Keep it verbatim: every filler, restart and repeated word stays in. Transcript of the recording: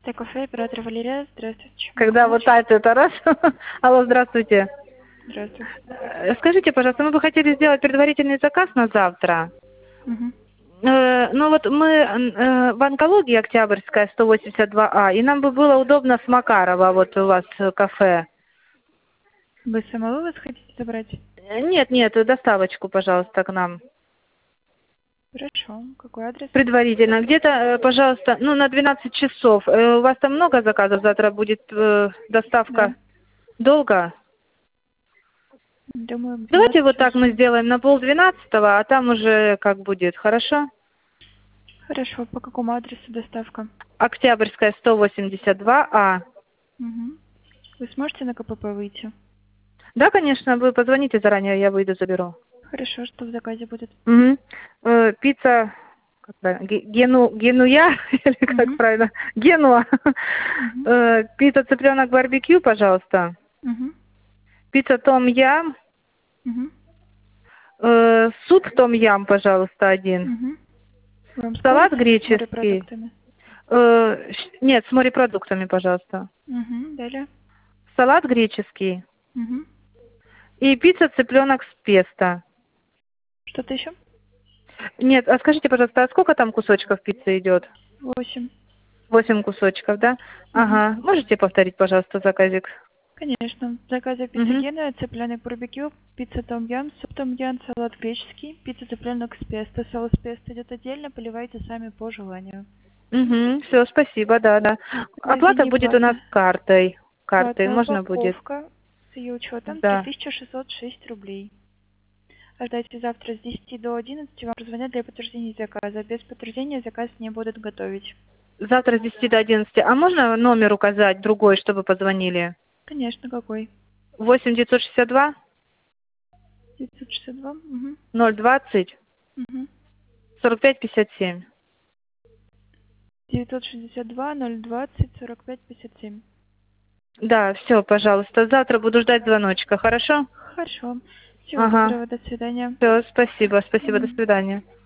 Кафе, оператор Валерия. Здравствуйте. Чем могу Когда вот помочь? так это раз. Алло, здравствуйте. Здравствуйте. Э, Скажите, пожалуйста, мы бы хотели сделать предварительный заказ на завтра. Мгм. Э, Ну вот мы э, в онкологии Октябрьская, сто восемьдесят два А, и нам бы было удобно с Макарова, вот у вас э, кафе. Вы самого вас хотите забрать? Э, Нет, нет, доставочку, пожалуйста, к нам. Хорошо. Какой адрес? Предварительно. Где-то, э, пожалуйста, ну на двенадцать часов. Э, У вас там много заказов? Завтра будет э, Да. доставка. Долго? Думаю, к Давайте двенадцати вот так мы часам. сделаем на полдвенадцатого, а там уже как будет, хорошо? Хорошо. По какому адресу доставка? Октябрьская, сто восемьдесят два А. Угу. Вы сможете на КПП выйти? Да, конечно, вы позвоните заранее, я выйду, заберу. Хорошо. Что в заказе будет? Угу. Э, пицца, как правильно, Ге- гену, генуя, или как Угу. правильно, генуа. Угу. Э, пицца цыпленок барбекю, пожалуйста. Угу. Пицца том ям. Угу. Э, суп том ям, пожалуйста, один. Угу. Вам с Салат курицей, с греческий. морепродуктами? Э, щ- нет, с морепродуктами, пожалуйста. Угу. Далее? Салат греческий. Угу. И пицца цыпленок с песто. Что-то еще? Нет, а скажите, пожалуйста, а сколько там кусочков пиццы идет? Восемь. Восемь кусочков, да? Угу. Ага. Можете повторить, пожалуйста, заказик? Конечно. В заказе пицца Угу. гена, цыпленок барбекю, пицца том ям, суп том ям, салат греческий, пицца цыпленок с песто. Соус песто идет отдельно, поливайте сами по желанию. Угу. Все, спасибо, да, да. Оплата Заведение будет у нас плата. картой. Картой Плата можно будет? упаковка с ее учетом три Да. тысячи шестьсот шесть рублей. Ожидайте завтра с десяти до одиннадцати, вам позвонят для подтверждения заказа. Без подтверждения заказ не будут готовить. Завтра с десяти до одиннадцати. А можно номер указать другой, чтобы позвонили? Конечно, какой? восемь девятьсот шестьдесят два девятьсот шестьдесят два. Угу. ноль двадцать Угу. сорок пять пятьдесят семь. девятьсот шестьдесят два ноль двадцать сорок пять пятьдесят семь. Да, все, пожалуйста. Завтра буду ждать звоночка, хорошо? Хорошо. Всего Ага. доброго, до свидания. Все, спасибо, спасибо, до Мгм. свидания.